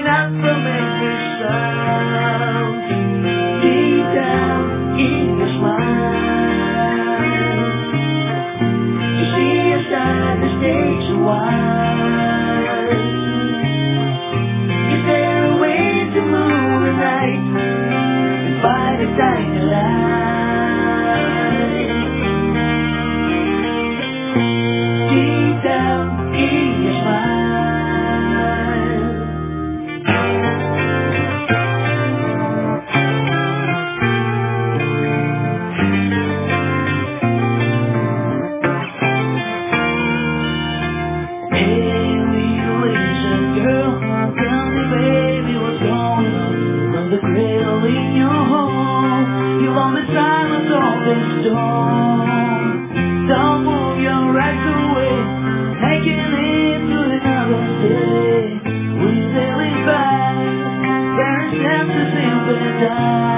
not from every sound. Deep down in your smile, you see aside the stage a while. Is there a way to move the night and find a tiny light? Deep down in your smile. The cradle in your home, you want the silence of the storm. Don't move your right away, making it to another day. We sail it back, there is emphasis in the dark.